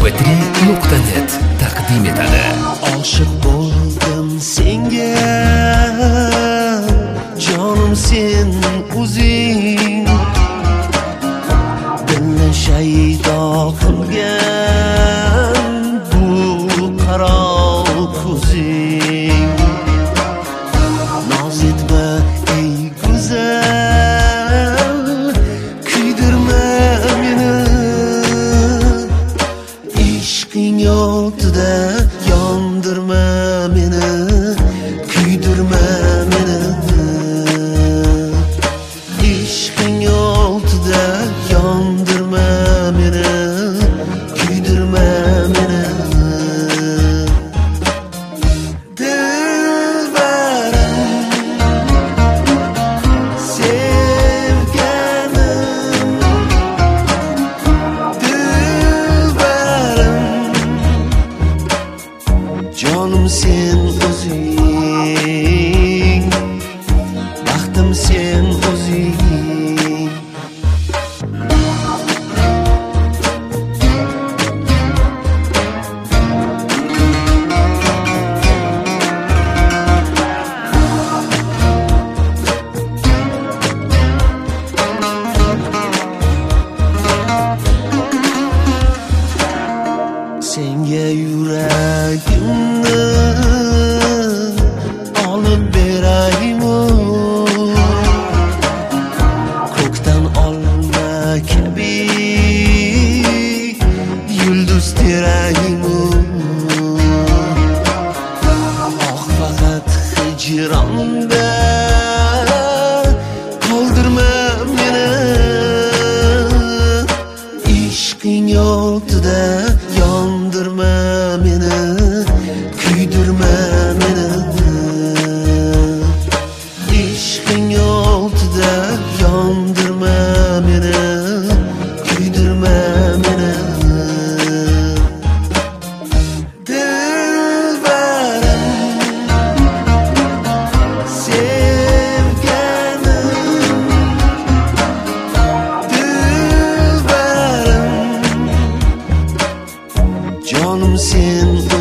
mp3.net taqdim etadi. Oshiq bo'ldim senga, jonim sen o'zing, dilni shaydo qilgan bu qaro ko'zing. Noz etma ey go'zal, kuydirma meni, ishqing yotida yondirma meni, kuydirma meni, ishqing yotida yondirma meni, kuydirma meni. Jonim sen o'zing, baxtim sen o'zing. Senga yuragimni olib beraymi, ko'kdan olma kabi yulduz teraymi. Oh faqat hijronda qoldirma meni, ishqing yotida yondirma meni, kuydirma meni, ishqing yotida yondirma meni, kuydirma meni. Dilbarim, sevganim, dilbarim, jonim sen